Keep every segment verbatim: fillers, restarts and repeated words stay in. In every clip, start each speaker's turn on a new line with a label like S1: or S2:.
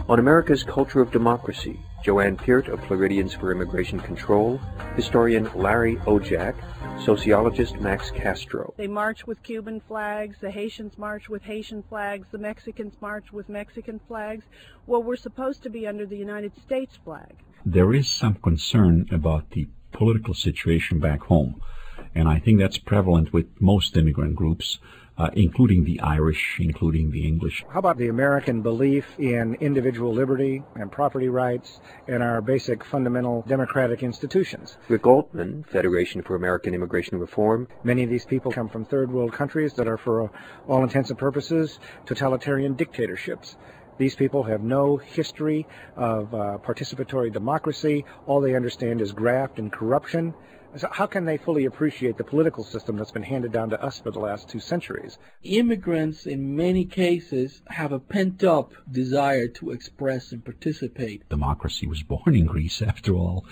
S1: On America's Culture of Democracy, Joanne Peart of Floridians for Immigration Control, historian Larry Ojak, sociologist Max Castro.
S2: They march with Cuban flags, the Haitians march with Haitian flags, the Mexicans march with Mexican flags. Well, we're supposed to be under the United States flag.
S3: There is some concern about the political situation back home, and I think that's prevalent with most immigrant groups, uh, including the Irish, including the English.
S4: How about the American belief in individual liberty and property rights and our basic fundamental democratic institutions?
S1: Rick Altman, Federation for American Immigration Reform.
S4: Many of these people come from third world countries that are, for all intents and purposes, totalitarian dictatorships. These people have no history of uh, participatory democracy. All they understand is graft and corruption. So how can they fully appreciate the political system that's been handed down to us for the last two centuries?
S5: Immigrants, in many cases, have a pent-up desire to express and participate.
S3: Democracy was born in Greece, after all.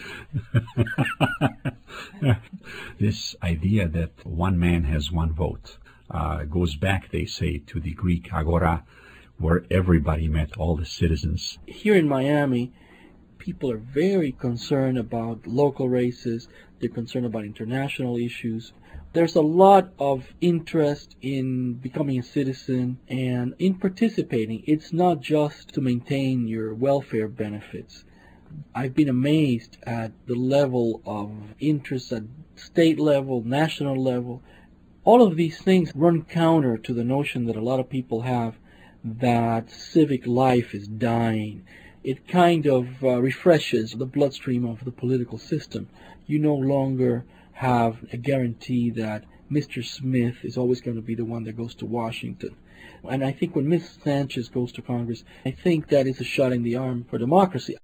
S3: This idea that one man has one vote uh, goes back, they say, to the Greek agora, where everybody met, all the citizens.
S5: Here in Miami, people are very concerned about local races. They're concerned about international issues. There's a lot of interest in becoming a citizen and in participating. It's not just to maintain your welfare benefits. I've been amazed at the level of interest at state level, national level. All of these things run counter to the notion that a lot of people have that civic life is dying. It kind of uh, refreshes the bloodstream of the political system. You no longer have a guarantee that Mister Smith is always going to be the one that goes to Washington. And I think when Miz Sanchez goes to Congress, I think that is a shot in the arm for democracy.